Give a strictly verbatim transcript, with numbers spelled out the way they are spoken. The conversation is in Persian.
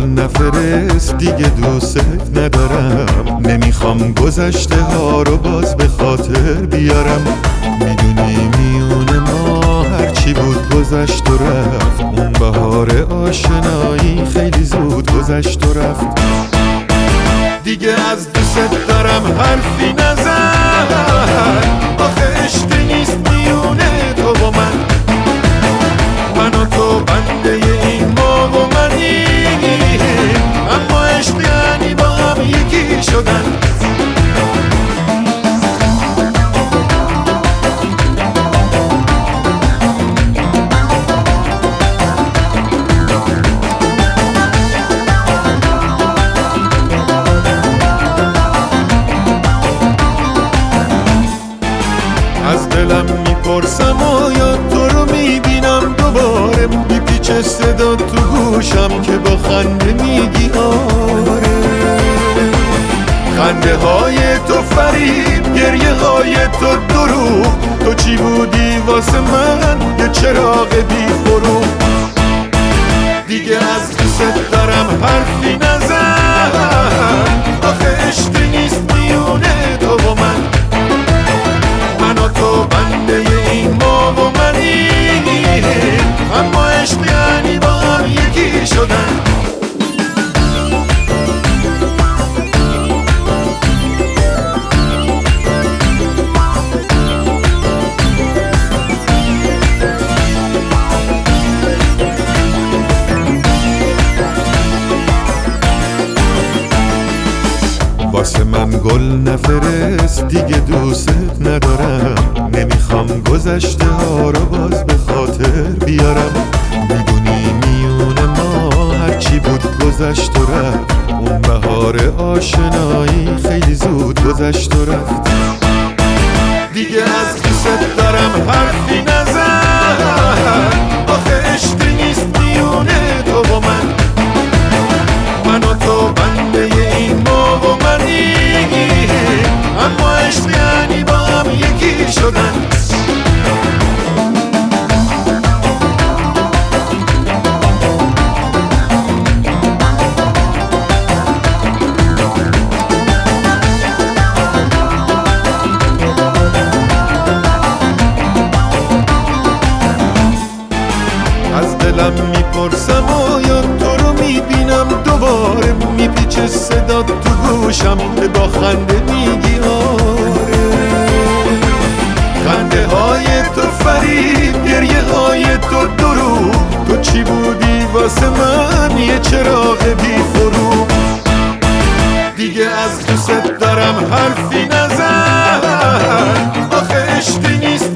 نفرست دیگه دوست ندارم. نمیخوام گذشته ها رو باز به خاطر بیارم. میدونی میون ما هرچی بود گذشت و رفت. اون بهار آشنایی خیلی زود گذشت و رفت. دیگه از دوست دارم حرفی نزن. آخه عشق نیست میونه تو و من. من و تو بنده این ما و منیم، اما عشق یعنی با هم یکی شدن. از دلم میپرسم آیا تو رو میبینم دوباره. میپیچه صدا تو گوشم که با خنده میگی آره. خنده های تو فریب، گریه های تو دروغ. تو چی بودی واسه من؟ یه چراغ بی فروغ. دیگه از دوست دارم حرفی نزن. آخه عشق نیست میونه تو و من. من و تو بنده این ما و منیم، اما عشق یعنی با هم یکی شدن. واسه من گل نفرست دیگه دوست ندارم. نمیخوام گذشته ها رو باز به خاطر بیارم. میدونی میون ما هرچی بود گذشت و رفت. اون بهار آشنایی خیلی زود گذشت و رفت. دیگه از دوست دارم حرفی نزن. آخه عشق نیست میونه تو و من. من و تو بنده این ما و منیم، اما عشق یعنی با هم یکی شدن. از دلم میپرسم آیا تو رو میبینم دوباره. میپیچه صدا تو گوشم که با خنده میگی آره. خنده های تو فریب، گریه های تو دروغ. تو چی بودی واسه من؟ یه چراغ بی فروغ. دیگه از دوست دارم حرفی نزن. آخه عشق نیست